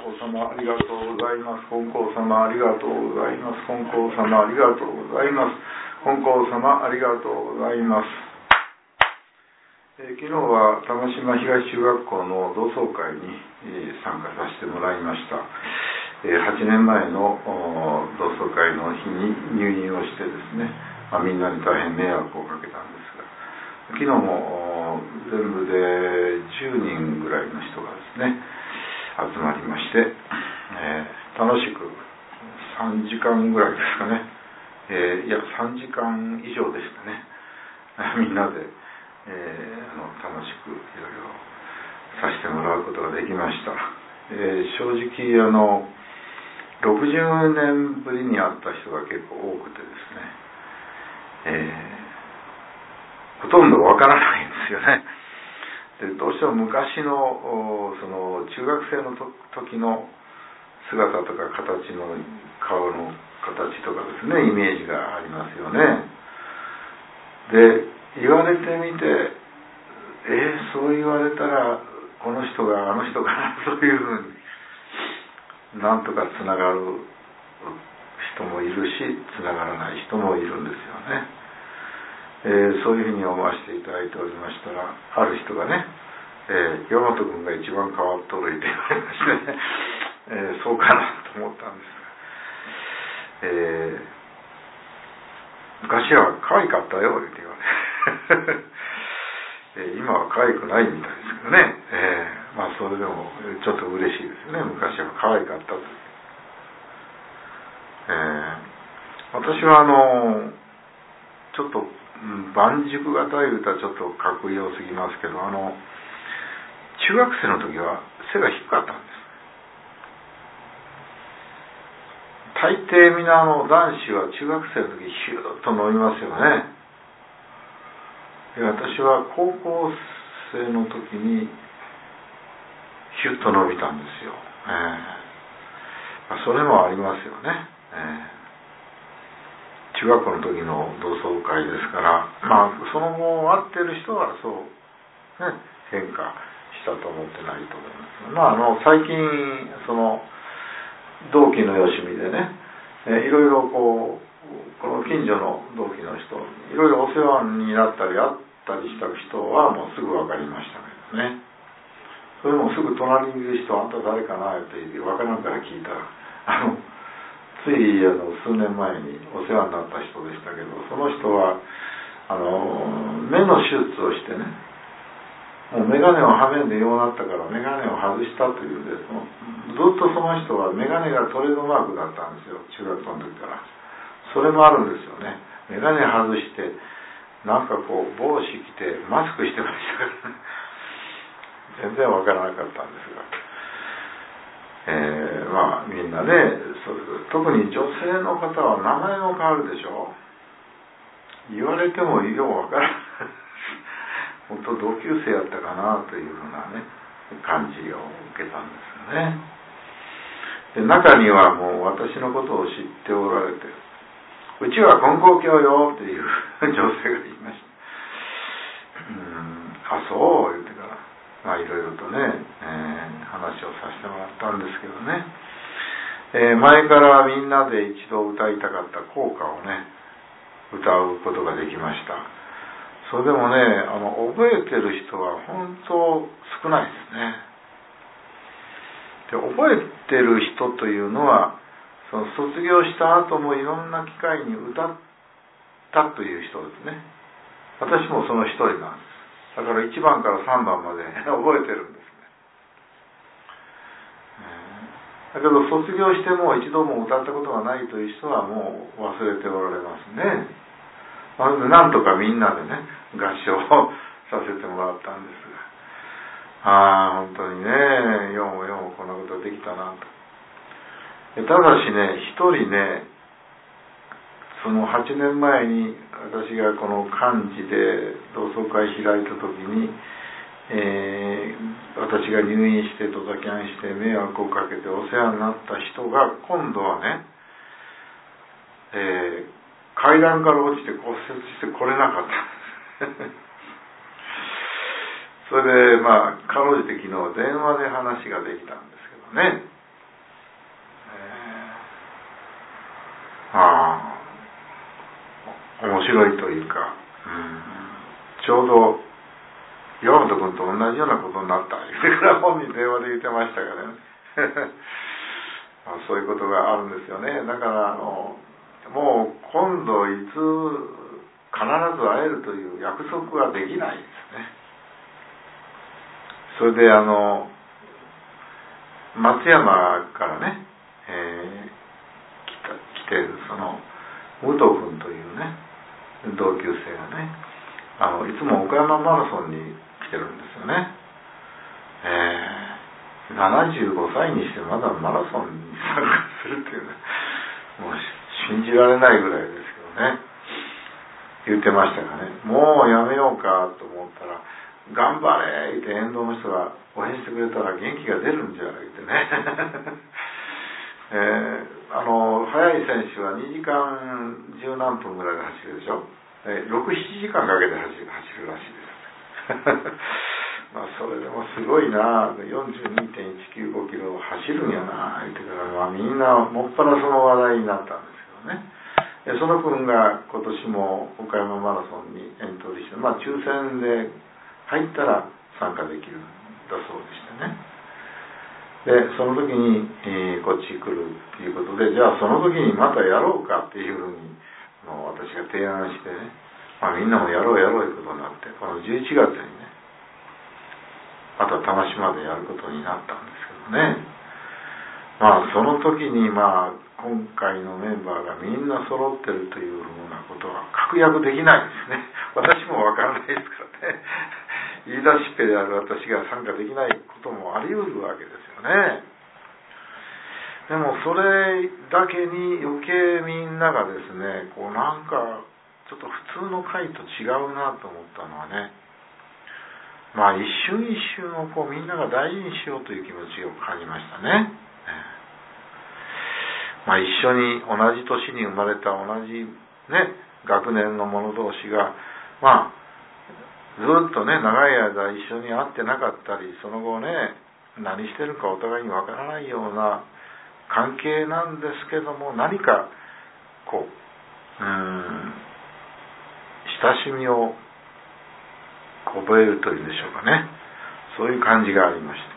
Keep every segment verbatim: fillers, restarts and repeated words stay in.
光様ありがとうございます。金光様ありがとうございます。金光様ありがとうございます。金光様ありがとうございます。えー、昨日は玉島東中学校の同窓会に、えー、参加させてもらいました。えー、はちねんまえの同窓会の日に入院をしてですね、まあ、みんなに大変迷惑をかけたんですが、昨日も全部でじゅうにんぐらいの人がですね集まりまして、えー、楽しくさんじかんぐらいですかね、えー、いやさんじかん以上でしたねみんなで、えー、あの楽しくいろいろさせてもらうことができました。えー、正直あのろくじゅうねんぶりに会った人が結構多くてですね、えーほとんどわからないんですよね。でどうしても昔のその中学生の時の姿とか形の顔の形とかですね、イメージがありますよね。で言われてみて、えー、そう言われたらこの人があの人かなというふうになんとかつながる人もいるし、つながらない人もいるんですよね。えー、そういうふうに思わせていただいておりましたら、ある人がね、えー、山本君が一番変わっとるって言われましてね、えー、そうかなと思ったんですが、えー、昔は可愛かったよって言われてえー、今は可愛くないみたいですけどね、えー、まあそれでもちょっと嬉しいですね。昔は可愛かったという、えー、私はあのちょっと万熟型いうたらちょっとかっこよすぎますけど、あの中学生の時は背が低かったんです。大抵皆の男子は中学生の時ヒューッと伸びますよね。で私は高校生の時にヒュッと伸びたんですよ、えー、それもありますよね、えー中学校の時の同窓会ですから、まあその後会ってる人はそう、ね、変化したと思ってないと思います。まああの最近その同期のよしみでね、えいろいろこうこの近所の同期の人いろいろお世話になったり会ったりした人はもうすぐ分かりましたけどね。それもすぐ隣にいる人、あんた誰かなって分からんから聞いたら、あのついあの数年前にお世話になった人でしたけど、その人はあの目の手術をしてね、もう眼鏡をはめんでようなったから眼鏡を外したというですもずっとその人は眼鏡がトレードマークだったんですよ、中学校の時から。それもあるんですよね。眼鏡外してなんかこう帽子着てマスクしてましたからね全然わからなかったんですが、えー、まあみんなね、特に女性の方は名前も変わるでしょ。言われてもようわからない本当同級生やったかなというふうなね感じを受けたんですよね。で中にはもう私のことを知っておられて、うちは金光教よっていう女性がいました。うーん、あ、そう言ってからまあいろいろとね、えー、話をさせてもらったんですけどね、えー、前からみんなで一度歌いたかった校歌をね歌うことができました。それでもね、あの覚えてる人は本当少ないですね。で覚えてる人というのはその卒業した後もいろんな機会に歌ったという人ですね。私もその一人なんです。だからいちばんからさんばんまで覚えてるんですね。だけど卒業しても一度も歌ったことがないという人はもう忘れておられますね。まずなんとかみんなでね合唱をさせてもらったんですが、ああ本当にね、ようもようもこんなことできたなと。ただしね、一人ね、そのはちねんまえに私がこの幹事で同窓会開いた時に、えー、私が入院してドタキャンして迷惑をかけてお世話になった人が今度はね、えー階段から落ちて骨折して来れなかったそれでまあかろうじて昨日電話で話ができたんですけどね、 白いというか、うん、ちょうど岩本君と同じようなことになったそれから本に電話で言ってましたからねまあそういうことがあるんですよね。だからあのもう今度いつ必ず会えるという約束はできないですね。それであの松山からね、えー、来た来ているその武藤君というね同級生がね、あのいつも岡山マラソンに来てるんですよね。えー、ななじゅうごさいにしてまだマラソンに参加するっていうね、もう信じられないぐらいですけどね、言ってましたがね、もうやめようかと思ったら、頑張れって沿道の人が応援してくれたら元気が出るんじゃないってね、えー、あの速い選手はにじかんじゅうなんぷんぐらいで走るでしょ、えー、ろく、ななじかんかけて走る、走るらしいですまあそれでもすごいな、よんじゅうにてんいちきゅうごキロ走るんやな言ってから、まあ、みんなもっぱらその話題になったんですけどね。でその君が今年も岡山マラソンにエントリーして、まあ抽選で入ったら参加できるんだそうでしてね。でその時に、えー、こっち来るっていうことで、じゃあその時にまたやろうかっていうふうにもう私が提案してね、まあ、みんなもやろうやろういうことになって、このじゅういちがつにねまた玉島でやることになったんですけどね。まあその時にまあ今回のメンバーがみんな揃ってるというふうなことは確約できないですね。私もわからないですからね。言い出しっぺである私が参加できないこともあり得るわけですよね。でもそれだけに余計みんながですね、こうなんかちょっと普通の会と違うなと思ったのはね、まあ一瞬一瞬をこうみんなが大事にしようという気持ちを感じましたね。まあ一緒に同じ年に生まれた同じね学年の者同士がまあずっとね長い間一緒に会ってなかったり、その後ね何してるかお互いにわからないような関係なんですけども、何かこう、うーん親しみを覚えるというんでしょうかね、そういう感じがありました。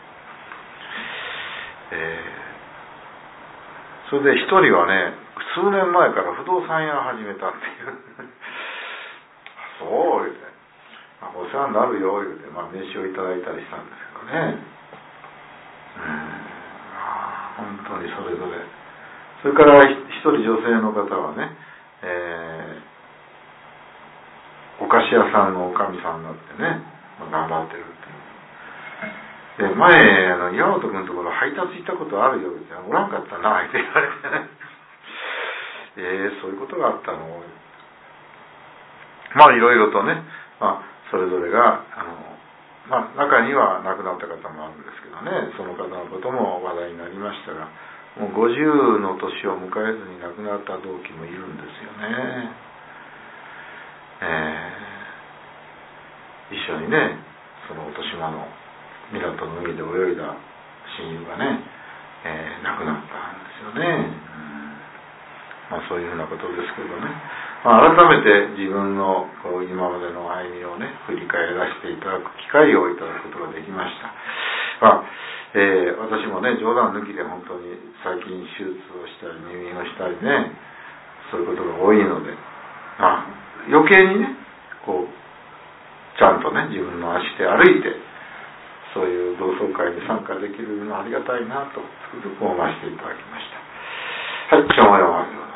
えー、それで一人はね数年前から不動産屋を始めたっていうそう言うて、まあ、お世話になるよ言うて、まあ、名刺をいただいたりしたんですけどね、うん、本当にそれぞれ。それから一人女性の方はね、えーお菓子屋さんのおかみさんになってね、まあ、頑張ってるっていう。で、前、あの岩本君のところ配達行ったことあるよっておらんかったなって言われてね。えー、そういうことがあったの。まあいろいろとね、まあそれぞれがあのまあ中には亡くなった方もあるんですけどね、その方のことも話題になりましたが、もうごじゅうの年を迎えずに亡くなった同期もいるんですよね。えー、一緒にねその落島の港の海で泳いだ親友がね、えー、亡くなったんですよね、うん、まあそういうふうなことですけどね、まあ、改めて自分のこう今までの歩みをね振り返らせていただく機会をいただくことができました。まあえー、私もね冗談抜きで本当に最近手術をしたり入院をしたりね、そういうことが多いので、まあ余計にねこうちゃんとね自分の足で歩いてそういう同窓会に参加できるのはありがたいなとつくづく思わせていただきました。はい、今日もよう